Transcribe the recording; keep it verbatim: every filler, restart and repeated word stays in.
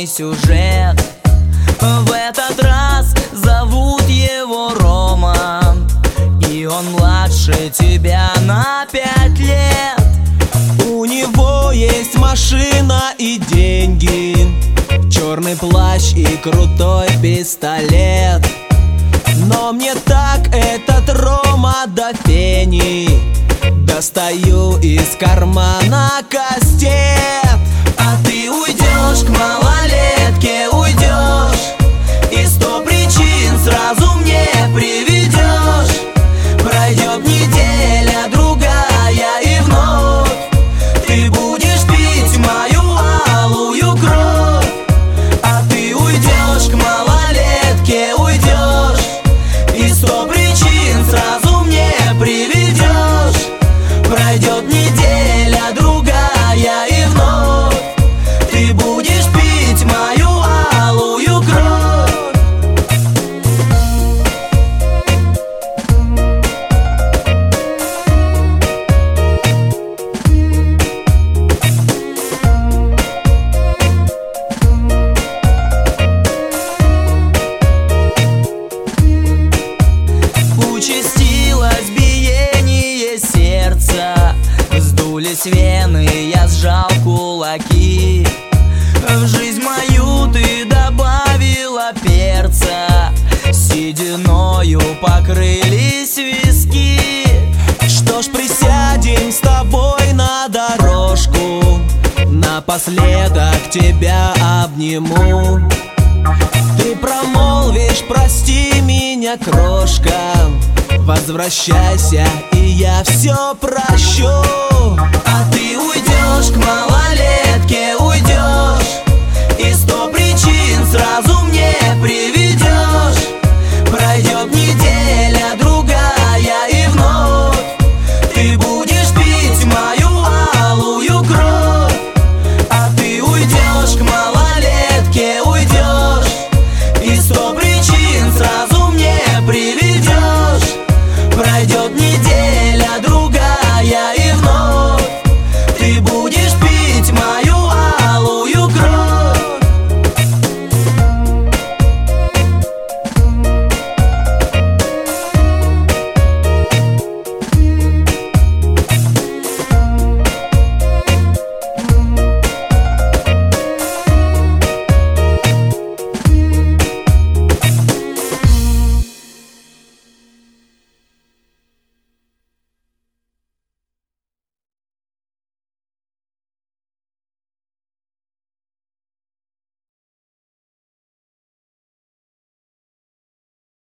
сложный сюжет. В этот раз зовут его Рома, и он младше тебя на пять лет. У него есть машина и деньги, черный плащ и крутой пистолет. Но мне так этот Рома до фени. Достаю из кармана кастет. А ты уйдешь к малолетке, уйдешь, и сто причин сразу мне приведешь. Пройдет неделя, другая, и вновь ты будешь пить мою алую кровь. А ты уйдешь к малолетке, уйдешь, и сто причин сразу мне приведешь. Пройдет неделя, другая, и вновь ты будешь пить мою алую кровь. Участилось биение сердца, вздулись вены, я сжал кулаки. В жизнь мою ты добавила перца, сединою покрылись виски. Что ж, присядем с тобой на дорожку, напоследок тебя обниму. Ты промолвишь: прости меня, крошка, возвращайся, и я все прощу. А ты уйдешь к малолетке, уйдешь, и сто причин сразу